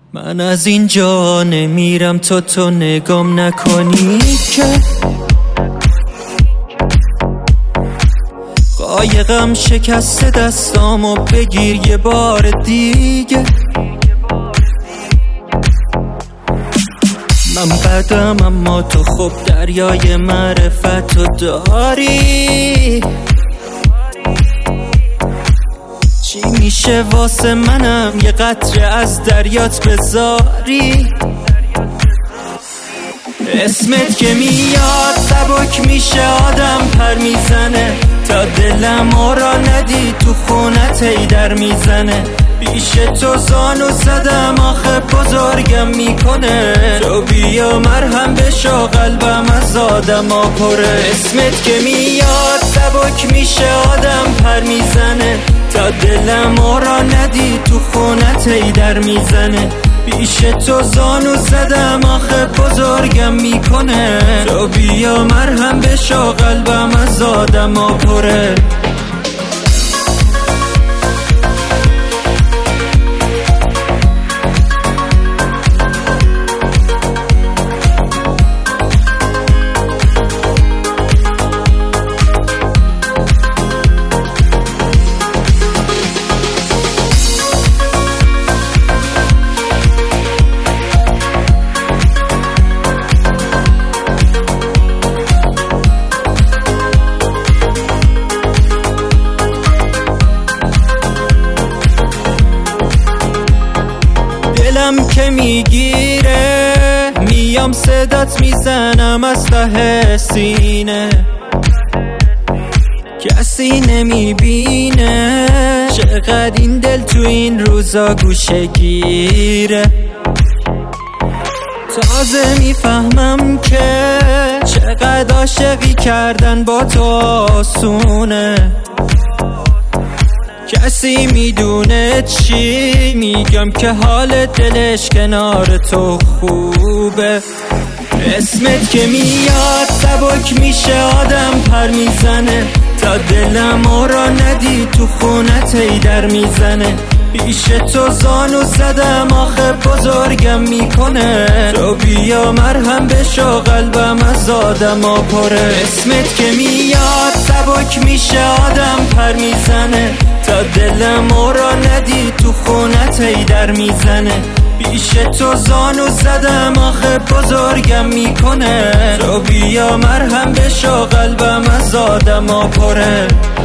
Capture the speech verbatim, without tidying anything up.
من از اینجا نمیرم تا تو نگام نکنی که قایقم شکسته دستامو بگیر یه بار دیگه. من بدم اما تو خوب دریای معرفتو داری. چی میشه واسه منم یه قطره از دریات بذاری؟ اسمت که میاد سبک میشه آدم پر میزنه، تا دلم را ندی تو خونت ای در میزنه. پیش تو زانو زدم آخه بزرگم میکنه، تو بیا مرهم بشو قلبم از آدما پره. اسمت که میاد سبک میشه آدم پر میزنه، تا دلم را ندی تو خونت ای در میزنه. پیش تو زانو زدم آخه بزرگم میکنه، تو بیا مرهم بشو قلبم از آدما پره. دلم که میگیره میام صدات میزنم از ته سینه، کسی نمیبینه چقدر این دل تو این روزا گوشه گیره. تازه میفهمم که چقدر عاشقی کردن با تو آسونه، کسی میدونه چی میگم که حال دلش کنار تو خوبه. اسمت که میاد سبک میشه آدم پر میزنه، تا دلم را ندی تو خونت ای در میزنه. پیش تو زانو زدم آخه بزرگم میکنه، تو بیا مرهم بشو قلبم از آدما پره. اسمت که میاد سبک میشه آدم پر میزنه، تا دلم را ندی تو خونت ای در میزنه. پیش تو زانو زدم آخه بزرگم میکنه، تو بیا مرهم بشو قلبم از آدما پره.